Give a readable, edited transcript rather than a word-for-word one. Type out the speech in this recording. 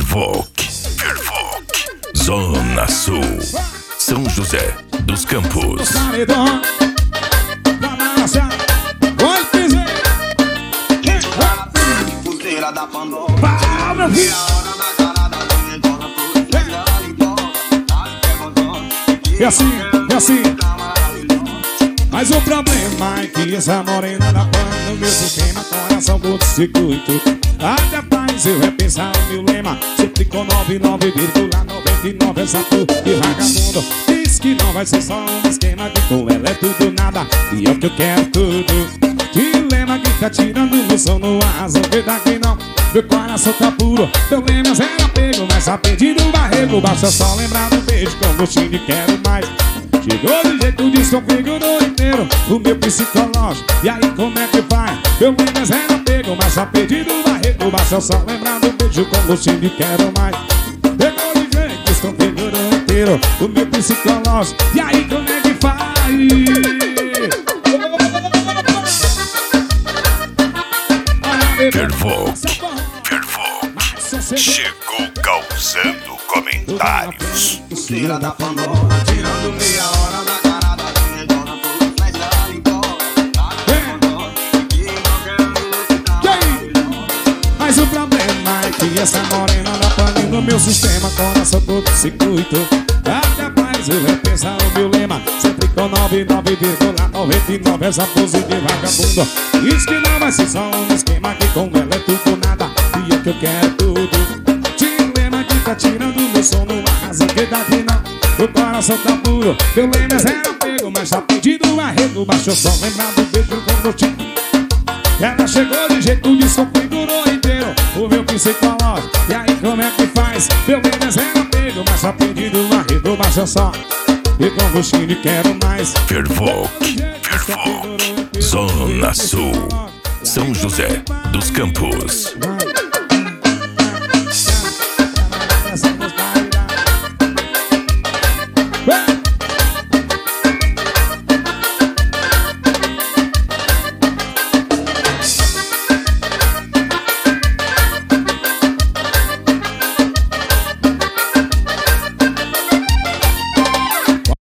Fervoc, Zona Sul, São José dos Campos. É assim, é assim. Mas o problema é que essa morena da pan no meu sistema, coração curto-circuito. Até faz eu repensar o meu lema. Sempre com 99,99 essa porra de vagabundo. Diz que não vai ser só um esquema, que com ela é tudo nada e é o que eu quero tudo. Dilema que tá tirando meu sono, a razão que daqui não. Meu coração tá puro, meu lema é zero apego, mas a pedido do barrego. Basta só lembrar do beijo, como eu te quero mais. Chegou de jeito, desconfigurou inteiro o meu psicológico. E aí como é que vai? Eu lembro zero apego, mas a pedido do barrego. Basta só lembrar do beijo, como eu te quero mais. Chegou de jeito, desconfigurou inteiro o meu psicológico. E aí como é que faz? Fervoc, chegou causando comentários. Tira da Pandora, tirando meia hora da cara da minha dona. Mas o problema é que essa morena da pane no meu sistema, coração curto-circuito. Até mais eu repensar o meu lema. Sempre com 99,99 essa pose de vagabundo. Diz que não vai ser só um esquema, que com ela é tudo nada e é que eu quero tudo. Dilema que tá tirando meu sono, a razão que daqui não. O coração tá puro, meu lema é zero apego, mas tá pedindo um arrego. Baixou só lembrar do beijo quando eu te... Ela chegou de jeito, desconfigurou inteiro o meu psicológico. E aí como é que faz? Meu lema é zero apego, mas tá pedindo um arrego. Baixa só e com gostinho quero mais. Fervoc, Zona Sul, São José dos Campos.